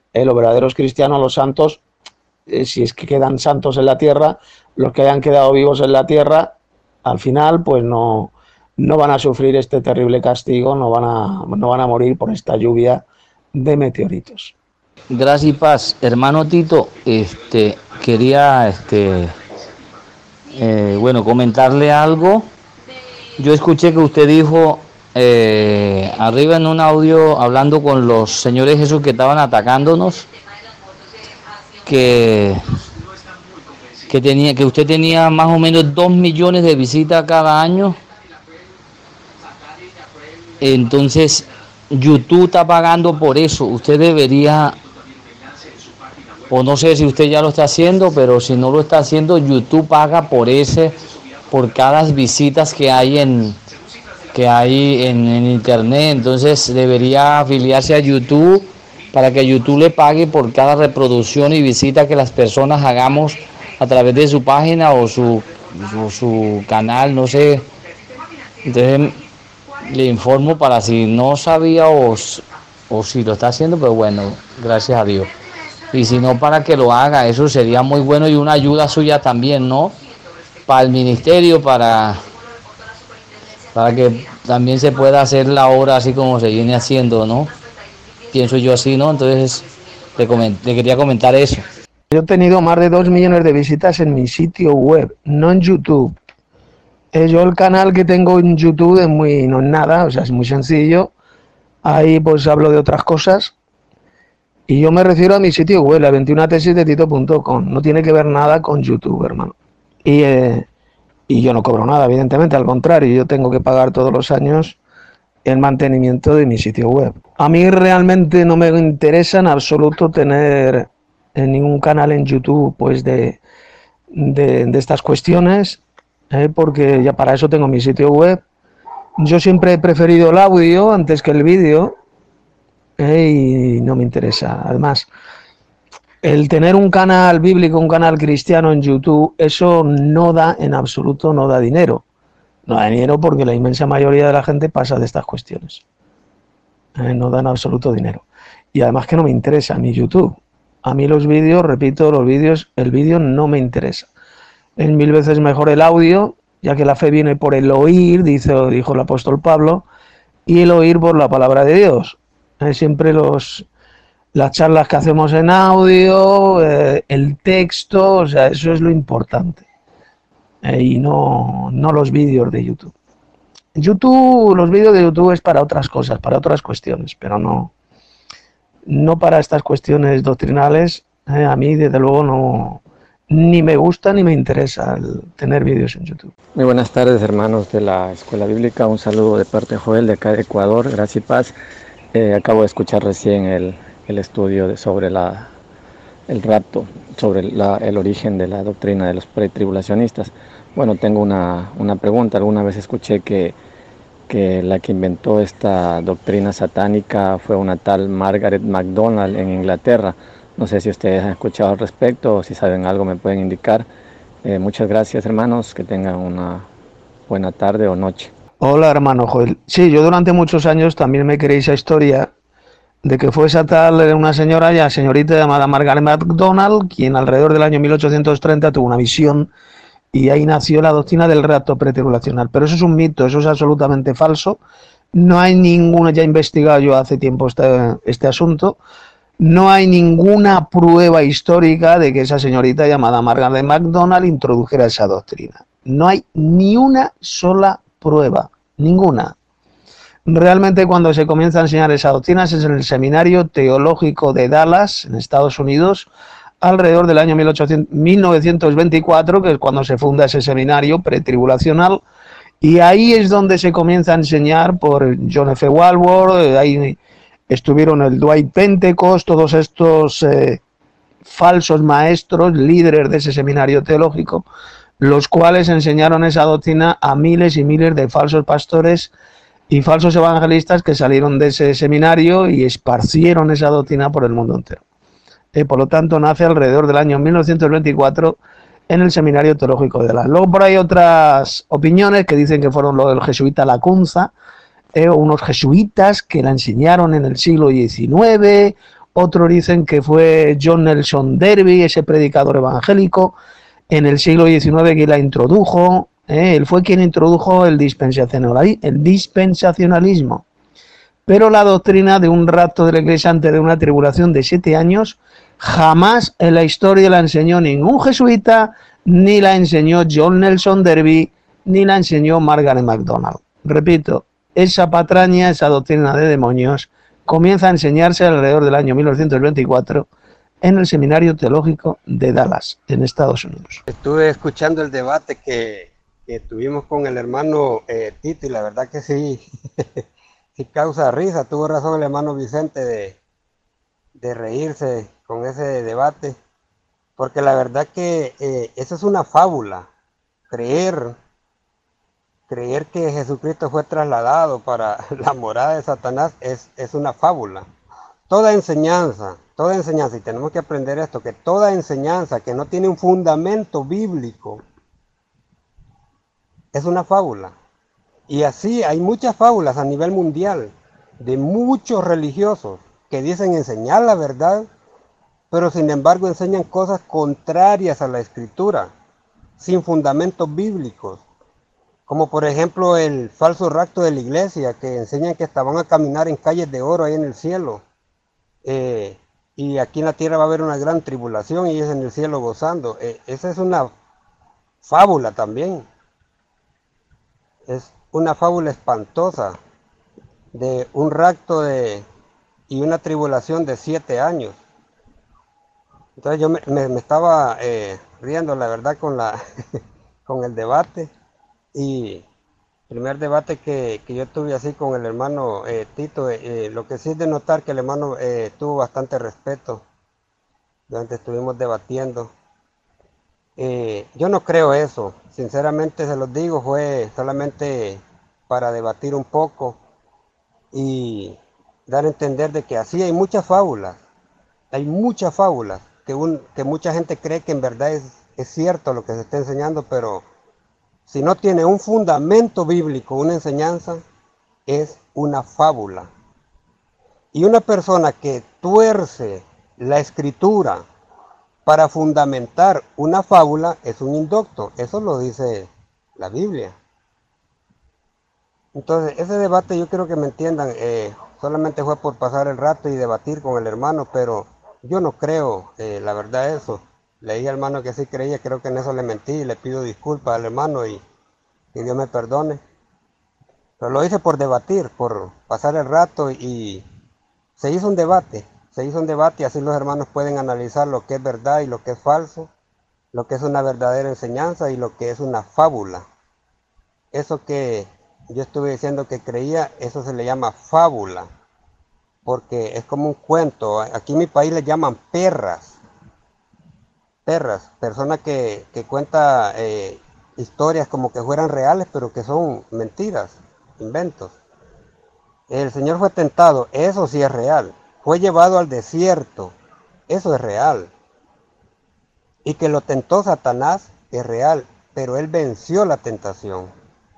los verdaderos cristianos, los santos, si es que quedan santos en la tierra, los que hayan quedado vivos en la tierra, al final pues no van a sufrir este terrible castigo, no van a morir por esta lluvia de meteoritos. Gracias y paz. Hermano Tito, quería bueno, comentarle algo. Yo escuché que usted dijo arriba en un audio, hablando con los señores esos que estaban atacándonos, que usted tenía más o menos 2 millones de visitas cada año. Entonces YouTube está pagando por eso. Usted debería, o no sé si usted ya lo está haciendo, pero si no lo está haciendo, YouTube paga por cada visitas que hay en internet. Entonces debería afiliarse a YouTube para que YouTube le pague por cada reproducción y visita que las personas hagamos a través de su página o su canal, no sé. Entonces le informo para si no sabía o si lo está haciendo, pero bueno, gracias a Dios. Y si no, para que lo haga, eso sería muy bueno y una ayuda suya también, ¿no? Para el ministerio, para que también se pueda hacer la obra así como se viene haciendo, ¿no? Pienso yo así, ¿no? Entonces le quería comentar eso. Yo he tenido más de 2 millones de visitas en mi sitio web, no en YouTube. Yo el canal que tengo en YouTube no es nada, o sea, es muy sencillo. Ahí pues hablo de otras cosas. Y yo me refiero a mi sitio web, la 21tesisdetito.com. No tiene que ver nada con YouTube, hermano. Y yo no cobro nada, evidentemente, al contrario, yo tengo que pagar todos los años el mantenimiento de mi sitio web. A mí realmente no me interesa en absoluto tener ningún canal en YouTube pues de estas cuestiones, porque ya para eso tengo mi sitio web. Yo siempre he preferido el audio antes que el vídeo, y no me interesa. Además, el tener un canal bíblico, un canal cristiano en YouTube, eso no da en absoluto, no da dinero. No da dinero porque la inmensa mayoría de la gente pasa de estas cuestiones. No da en absoluto dinero. Y además que no me interesa a mí YouTube. A mí los vídeos, repito, el vídeo no me interesa. Es 1000 veces mejor el audio, ya que la fe viene por el oír, dijo el apóstol Pablo, y el oír por la palabra de Dios. Siempre las charlas que hacemos en audio, el texto, o sea, eso es lo importante. Y no los vídeos de YouTube. Los vídeos de YouTube es para otras cosas, para otras cuestiones, pero no para estas cuestiones doctrinales. A mí, desde luego, ni me gusta ni me interesa el tener vídeos en YouTube. Muy buenas tardes, hermanos de la Escuela Bíblica. Un saludo de parte de Joel, de acá de Ecuador. Gracias y paz. Acabo de escuchar recién el estudio sobre el rapto, sobre el origen de la doctrina de los pretribulacionistas. Bueno, tengo una pregunta. Alguna vez escuché que la que inventó esta doctrina satánica fue una tal Margaret MacDonald en Inglaterra. No sé si ustedes han escuchado al respecto o si saben algo me pueden indicar. Muchas gracias, hermanos. Que tengan una buena tarde o noche. Hola, hermano Joel. Sí, yo durante muchos años también me creí esa historia de que fue esa tal, una señorita llamada Margaret MacDonald, quien alrededor del año 1830 tuvo una visión y ahí nació la doctrina del rapto pretribulacional. Pero eso es un mito, eso es absolutamente falso. No hay ninguna, ya he investigado yo hace tiempo este asunto, no hay ninguna prueba histórica de que esa señorita llamada Margaret MacDonald introdujera esa doctrina. No hay ni una sola prueba, ninguna. Realmente cuando se comienza a enseñar esa doctrina es en el Seminario Teológico de Dallas, en Estados Unidos, alrededor del año 1924, que es cuando se funda ese seminario pretribulacional, y ahí es donde se comienza a enseñar por John F. Walworth. Ahí estuvieron el Dwight Pentecost, todos estos falsos maestros, líderes de ese seminario teológico, los cuales enseñaron esa doctrina a miles y miles de falsos pastores y falsos evangelistas que salieron de ese seminario y esparcieron esa doctrina por el mundo entero. Por lo tanto, nace alrededor del año 1924 en el Seminario Teológico de Dallas. Luego por ahí otras opiniones que dicen que fueron los del jesuita Lacunza, unos jesuitas que la enseñaron en el siglo XIX, otros dicen que fue John Nelson Darby, ese predicador evangélico, en el siglo XIX que la introdujo. Él fue quien introdujo el dispensacionalismo. Pero la doctrina de un rapto de la Iglesia antes de una tribulación de 7 años jamás en la historia la enseñó ningún jesuita, ni la enseñó John Nelson Darby, ni la enseñó Margaret MacDonald. Repito, esa patraña, esa doctrina de demonios, comienza a enseñarse alrededor del año 1924 en el Seminario Teológico de Dallas, en Estados Unidos. Estuve escuchando el debate que tuvimos con el hermano Tito, y la verdad que sí, sí causa risa. Tuvo razón el hermano Vicente de reírse con ese debate, porque la verdad que eso es una fábula. Creer que Jesucristo fue trasladado para la morada de Satanás es una fábula. Toda enseñanza, y tenemos que aprender esto, que toda enseñanza que no tiene un fundamento bíblico es una fábula. Y así hay muchas fábulas a nivel mundial de muchos religiosos que dicen enseñar la verdad, pero sin embargo enseñan cosas contrarias a la Escritura, sin fundamentos bíblicos. Como por ejemplo el falso rapto de la iglesia, que enseñan que estaban a caminar en calles de oro ahí en el cielo. Y aquí en la tierra va a haber una gran tribulación y ellos en el cielo gozando. Esa es una fábula también. Es una fábula espantosa de un rapto y una tribulación de 7 años. Entonces yo me estaba riendo, la verdad, con el debate. Y el primer debate que yo tuve así con el hermano Tito, lo que sí es de notar que el hermano tuvo bastante respeto durante estuvimos debatiendo. Yo no creo eso, sinceramente se los digo, fue solamente para debatir un poco y dar a entender de que así hay muchas fábulas que mucha gente cree que en verdad es cierto lo que se está enseñando, pero si no tiene un fundamento bíblico, una enseñanza, es una fábula. Y una persona que tuerce la Escritura para fundamentar una fábula es un indocto. Eso lo dice la Biblia. Entonces, ese debate yo quiero que me entiendan, solamente fue por pasar el rato y debatir con el hermano, pero yo no creo, la verdad, eso. Leí al hermano que sí creía, creo que en eso le mentí y le pido disculpas al hermano y Dios me perdone. Pero lo hice por debatir, por pasar el rato y se hizo un debate y así los hermanos pueden analizar lo que es verdad y lo que es falso, lo que es una verdadera enseñanza y lo que es una fábula. Eso que yo estuve diciendo que creía, eso se le llama fábula, porque es como un cuento. Aquí en mi país le llaman perras, personas que cuenta historias como que fueran reales, pero que son mentiras, inventos. El Señor fue tentado, eso sí es real. Fue llevado al desierto, eso es real. Y que lo tentó Satanás es real, pero él venció la tentación.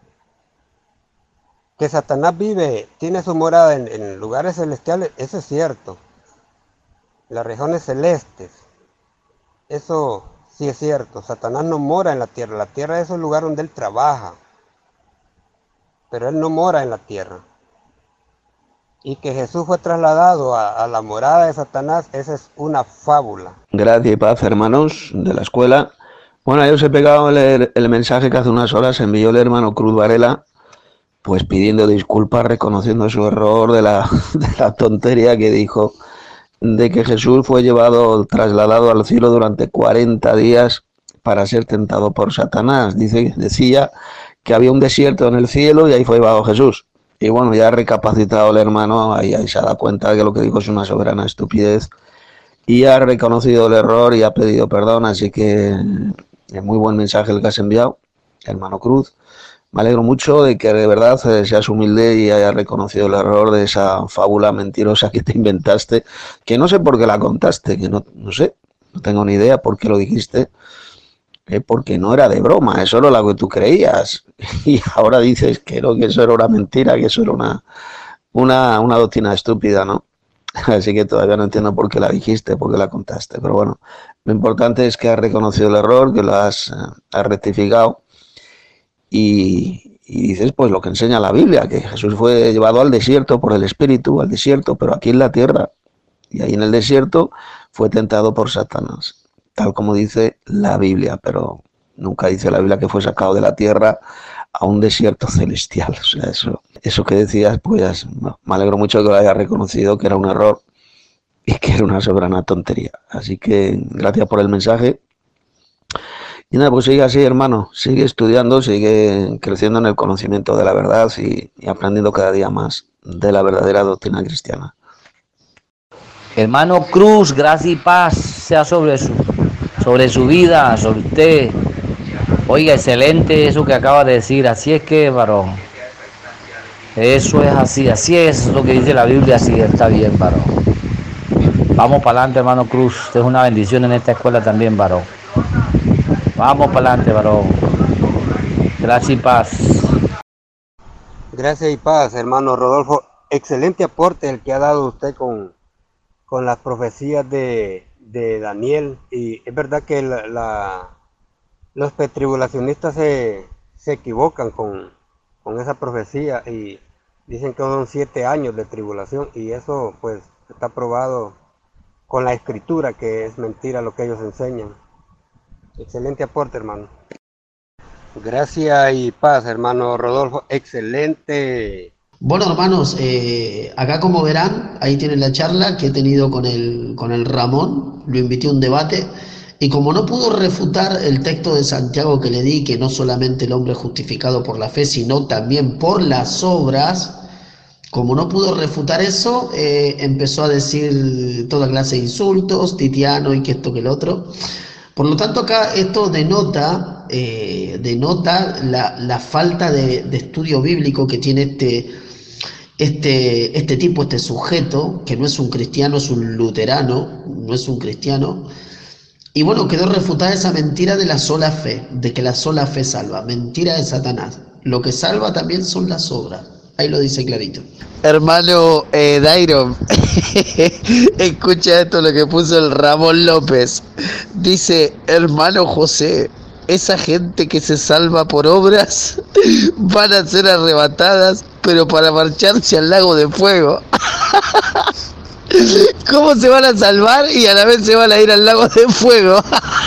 Que Satanás tiene su morada en lugares celestiales, eso es cierto. Las regiones celestes. Eso sí es cierto, Satanás no mora en la tierra es el lugar donde él trabaja, pero él no mora en la tierra. Y que Jesús fue trasladado a la morada de Satanás, esa es una fábula. Gracias y paz, hermanos de la escuela. Bueno, yo os he pegado el mensaje que hace unas horas envió el hermano Cruz Varela, pues pidiendo disculpas, reconociendo su error de la tontería que dijo, de que Jesús fue trasladado al cielo durante 40 días para ser tentado por Satanás. Decía que había un desierto en el cielo y ahí fue llevado Jesús. Y bueno, ya ha recapacitado el hermano, ahí se ha dado cuenta de que lo que dijo es una soberana estupidez y ha reconocido el error y ha pedido perdón, así que es muy buen mensaje el que has enviado, hermano Cruz. Me alegro mucho de que de verdad seas humilde y hayas reconocido el error de esa fábula mentirosa que te inventaste, que no sé por qué la contaste, que no sé, no tengo ni idea por qué lo dijiste, porque no era de broma, eso era lo que tú creías, y ahora dices que no, que eso era una mentira, que eso era una doctrina estúpida, ¿no? Así que todavía no entiendo por qué la dijiste, por qué la contaste. Pero bueno, lo importante es que has reconocido el error, que lo has rectificado y dices pues lo que enseña la Biblia, que Jesús fue llevado al desierto por el Espíritu, al desierto, pero aquí en la tierra. Y ahí en el desierto fue tentado por Satanás, tal como dice la Biblia, pero nunca dice la Biblia que fue sacado de la tierra a un desierto celestial. O sea, eso que decías, pues me alegro mucho que lo hayas reconocido, que era un error y que era una soberana tontería. Así que gracias por el mensaje. Y nada, pues sigue así, hermano, sigue estudiando, sigue creciendo en el conocimiento de la verdad y aprendiendo cada día más de la verdadera doctrina cristiana. Hermano Cruz, gracia y paz sea sobre su vida, sobre usted. Oiga, excelente eso que acaba de decir. Así es que, varón. Eso es así, así es lo que dice la Biblia, así está bien, varón. Vamos para adelante, hermano Cruz. Usted es una bendición en esta escuela también, varón. Vamos para adelante, varón. Gracias y paz. Gracias y paz, hermano Rodolfo. Excelente aporte el que ha dado usted con las profecías de Daniel. Y es verdad que los pretribulacionistas se equivocan con esa profecía y dicen que son 7 años de tribulación, y eso pues está probado con la escritura, que es mentira lo que ellos enseñan. Excelente aporte, hermano. Gracias y paz, hermano Rodolfo. Excelente. Bueno, hermanos, acá como verán, ahí tienen la charla que he tenido con el Ramón, lo invité a un debate, y como no pudo refutar el texto de Santiago que le di, que no solamente el hombre es justificado por la fe, sino también por las obras, como no pudo refutar eso, empezó a decir toda clase de insultos, titiano y que esto que el otro. Por lo tanto, acá esto denota la falta de estudio bíblico que tiene este tipo, este sujeto, que no es un cristiano, es un luterano, no es un cristiano. Y bueno, quedó refutada esa mentira de la sola fe, de que la sola fe salva. Mentira de Satanás. Lo que salva también son las obras. Ahí lo dice clarito. Hermano Dairon, escucha esto lo que puso el Ramón López. Dice, hermano José, esa gente que se salva por obras van a ser arrebatadas, pero para marcharse al lago de fuego. ¿Cómo se van a salvar y a la vez se van a ir al lago de fuego?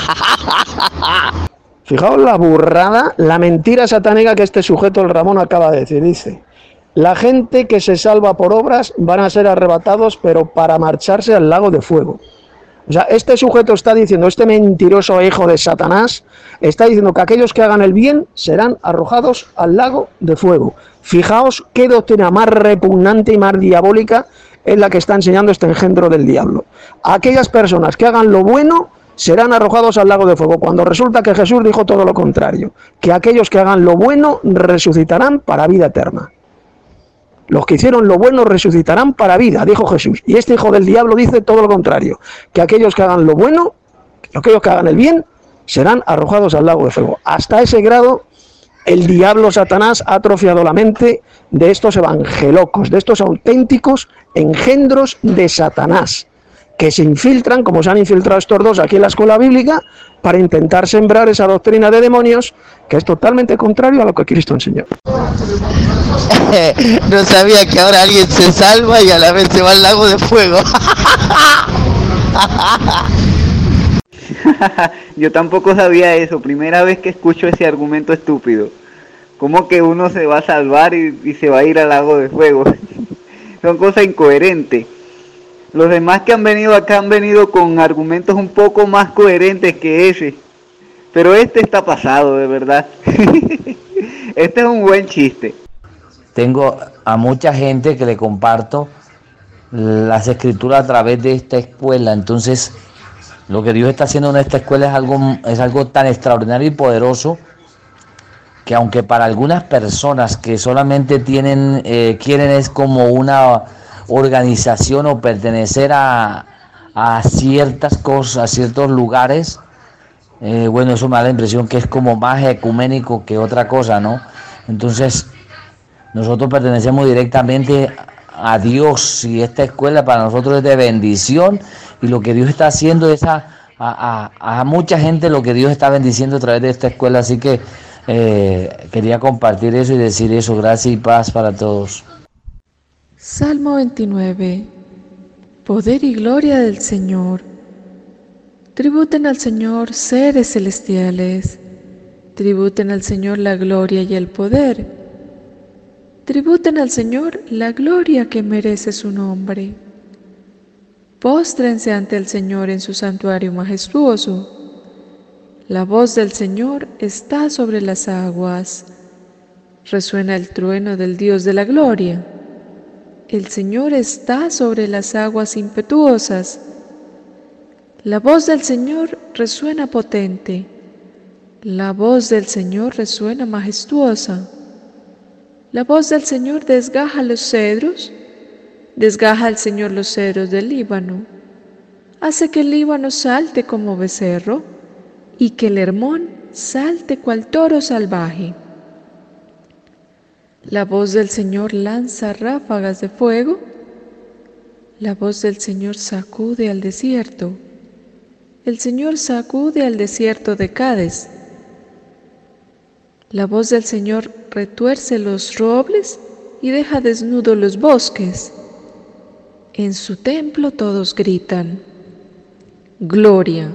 Fijaos la burrada, la mentira satánica que este sujeto, el Ramón, acaba de decir. Dice, la gente que se salva por obras van a ser arrebatados, pero para marcharse al lago de fuego. O sea, este sujeto está diciendo, este mentiroso hijo de Satanás, está diciendo que aquellos que hagan el bien serán arrojados al lago de fuego. Fijaos qué doctrina más repugnante y más diabólica es la que está enseñando este engendro del diablo. Aquellas personas que hagan lo bueno serán arrojados al lago de fuego, cuando resulta que Jesús dijo todo lo contrario, que aquellos que hagan lo bueno resucitarán para vida eterna. Los que hicieron lo bueno resucitarán para vida, dijo Jesús. Y este hijo del diablo dice todo lo contrario, que aquellos que hagan lo bueno, aquellos que hagan el bien, serán arrojados al lago de fuego. Hasta ese grado, el diablo Satanás ha atrofiado la mente de estos evangelocos, de estos auténticos engendros de Satanás, que se infiltran, como se han infiltrado estos dos aquí en la escuela bíblica, para intentar sembrar esa doctrina de demonios que es totalmente contrario a lo que Cristo enseñó. No sabía que ahora alguien se salva y a la vez se va al lago de fuego. Yo tampoco sabía eso, primera vez que escucho ese argumento estúpido. ¿Cómo que uno se va a salvar y se va a ir al lago de fuego? Son cosas incoherentes. Los demás que han venido acá han venido con argumentos un poco más coherentes que ese. Pero este está pasado, de verdad. Este es un buen chiste. Tengo a mucha gente que le comparto las escrituras a través de esta escuela. Entonces, lo que Dios está haciendo en esta escuela es algo tan extraordinario y poderoso que aunque para algunas personas que solamente quieren es como una organización o pertenecer a ciertas cosas, a ciertos lugares, bueno, eso me da la impresión que es como más ecuménico que otra cosa, ¿no? Entonces, nosotros pertenecemos directamente a Dios, y esta escuela para nosotros es de bendición, y lo que Dios está haciendo es a mucha gente lo que Dios está bendiciendo a través de esta escuela. Así que quería compartir eso y decir eso. Gracias y paz para todos. Salmo 29. Poder y gloria del Señor. Tributen al Señor seres celestiales. Tributen al Señor la gloria y el poder. Tributen al Señor la gloria que merece su nombre. Póstrense ante el Señor en su santuario majestuoso. La voz del Señor está sobre las aguas. Resuena el trueno del Dios de la gloria. El Señor está sobre las aguas impetuosas. La voz del Señor resuena potente. La voz del Señor resuena majestuosa. La voz del Señor desgaja los cedros. Desgaja el Señor los cedros del Líbano. Hace que el Líbano salte como becerro y que el Hermón salte cual toro salvaje. La voz del Señor lanza ráfagas de fuego. La voz del Señor sacude al desierto. El Señor sacude al desierto de Cades. La voz del Señor retuerce los robles y deja desnudos los bosques. En su templo todos gritan: ¡Gloria!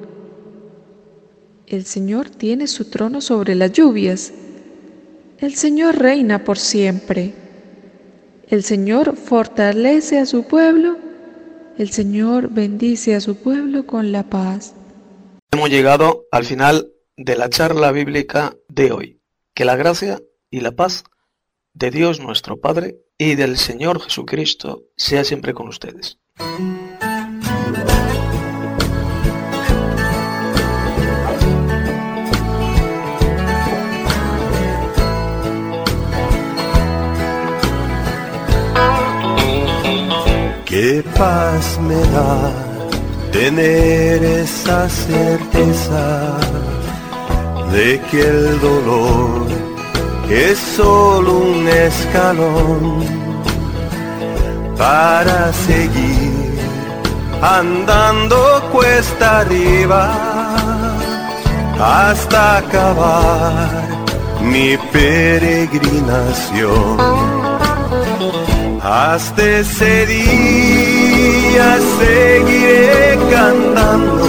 El Señor tiene su trono sobre las lluvias. El Señor reina por siempre. El Señor fortalece a su pueblo. El Señor bendice a su pueblo con la paz. Hemos llegado al final de la charla bíblica de hoy. Que la gracia y la paz de Dios nuestro Padre y del Señor Jesucristo sea siempre con ustedes. Qué paz me da tener esa certeza de que el dolor es solo un escalón para seguir andando cuesta arriba hasta acabar mi peregrinación. Hasta ese día seguiré cantando,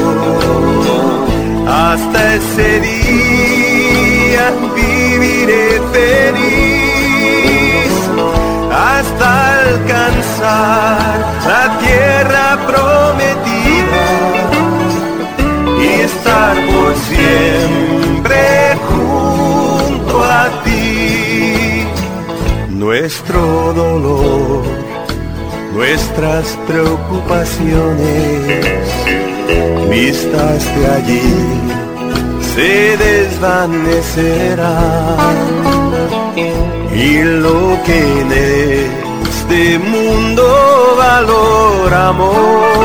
hasta ese día viviré feliz, hasta alcanzar la tierra prometida y estar por siempre junto a ti. Nuestro dolor, nuestras preocupaciones, vistas de allí, se desvanecerán. Y lo que en este mundo valoramos,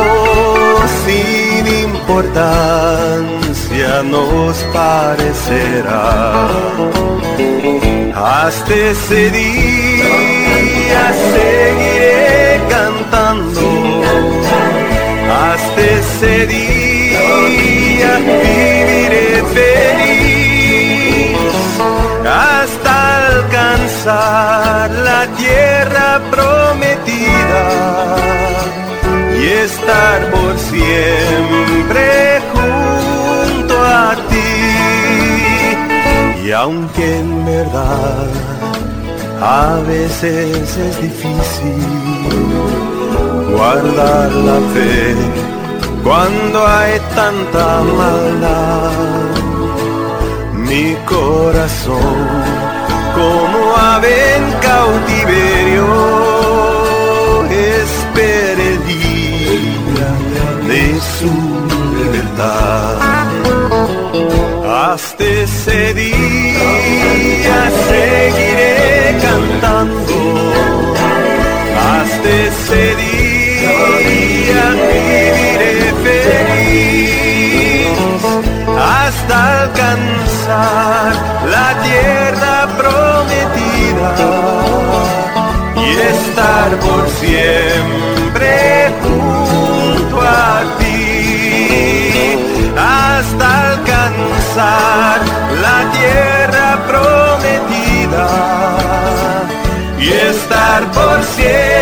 sin importancia nos parecerá. Hasta ese día seguiré cantando, hasta ese día viviré feliz, hasta alcanzar la tierra prometida y estar por siempre junto a ti. Y aunque en verdad a veces es difícil guardar la fe cuando hay tanta maldad, mi corazón como ave en cautiverio espera el día de su libertad. Hasta ese día seguiré cantando, hasta ese día viviré feliz, hasta alcanzar la tierra prometida y estar por alcanzar la tierra prometida y estar por siempre